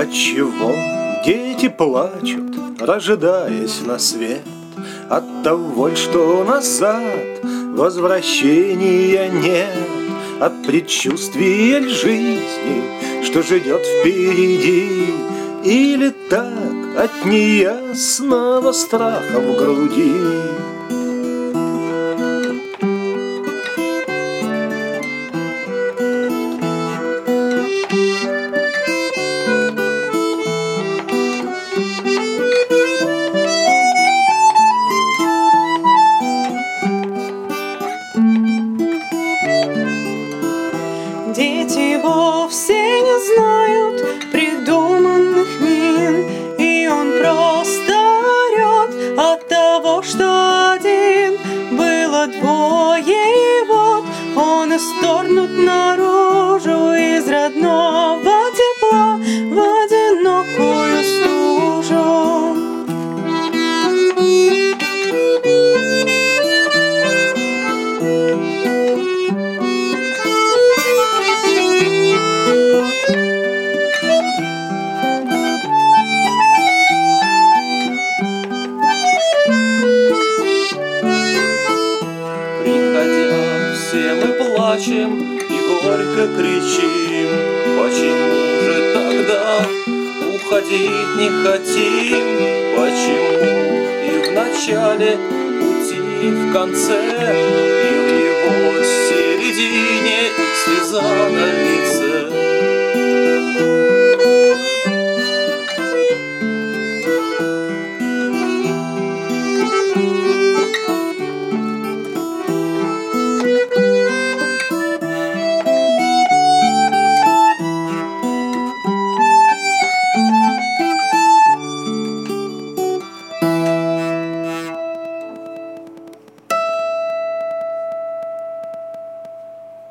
Отчего дети плачут, рождаясь на свет? От того, что назад возвращения нет, от предчувствия жизни, что ждет впереди, или так от неясного страха в груди. Дети вовсе не знают придуманных мин, и он просто орет от того, что один. Было двое, и вот он исторгнут наружу из родного тепла в одинокую стужу. Приходя, все мы плачем и горько кричим. Почему же тогда уходить не хотим? Почему и в начале пути, и в конце, и в его